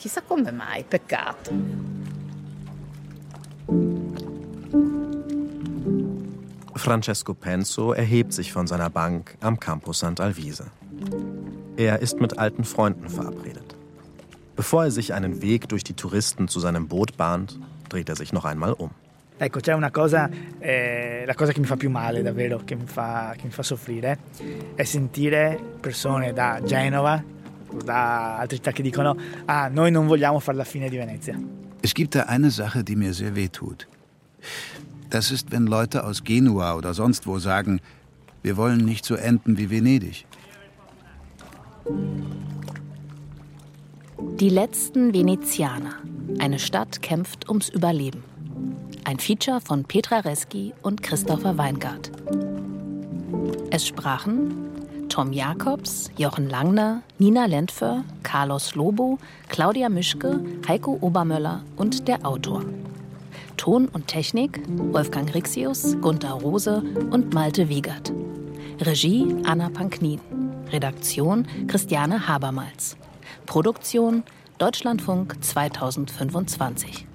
Francesco Penzo erhebt sich von seiner Bank am Campo Sant'Alvise. Er ist mit alten Freunden verabredet. Bevor er sich einen Weg durch die Touristen zu seinem Boot bahnt, dreht er sich noch einmal um. Ecco, c'è una cosa, la cosa che mi fa più male davvero, che mi fa soffrire, è sentire persone da Genova, da altre città che dicono, noi non vogliamo fare la fine di Venezia. Es gibt da eine Sache, die mir sehr wehtut. Das ist, wenn Leute aus Genua oder sonst wo sagen, wir wollen nicht so enden wie Venedig. Die letzten Venezianer. Eine Stadt kämpft ums Überleben. Ein Feature von Petra Reski und Christopher Weingart. Es sprachen Tom Jacobs, Jochen Langner, Nina Lentföhr, Carlos Lobo, Claudia Mischke, Heiko Obermöller und der Autor. Ton und Technik Wolfgang Rixius, Gunther Rose und Malte Wiegert. Regie Anna Panknin. Redaktion Christiane Habermals. Produktion Deutschlandfunk 2025.